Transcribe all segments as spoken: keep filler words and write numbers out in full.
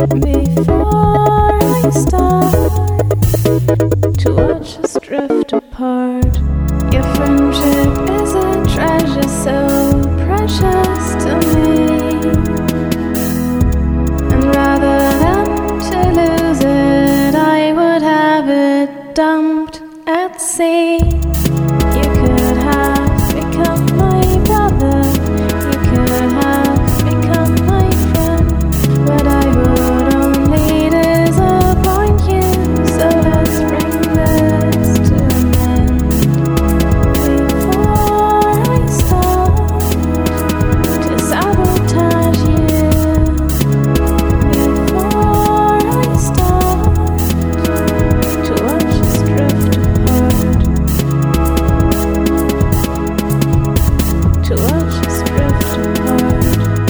Before I start to watch us drift apart, your friendship is a treasure so precious to me, and rather than to lose it, I would have it dumped at sea. You could have become my brother, you could have become my friend, but I would only disappoint you, so let's bring this to an end. Before I start to sabotage you, before I start to watch us drift apart, to watch us drift apart.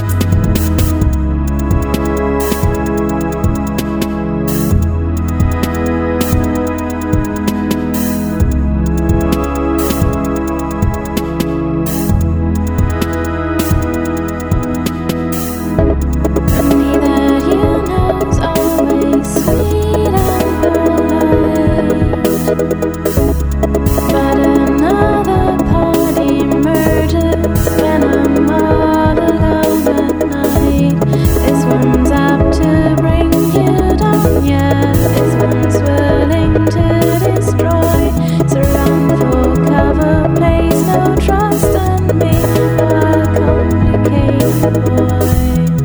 And me that you know's always sweet and polite, but another part emerges when I'm all alone at night. This one's apt to bring you down, yeah. This one's willing to destroy. Surround full cover, place no trust in me, a complicated boy.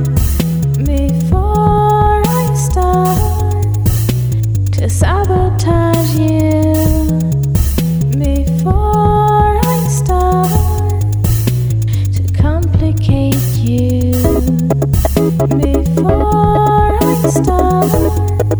Before I start to sabotage you, before I start to complicate you, before I start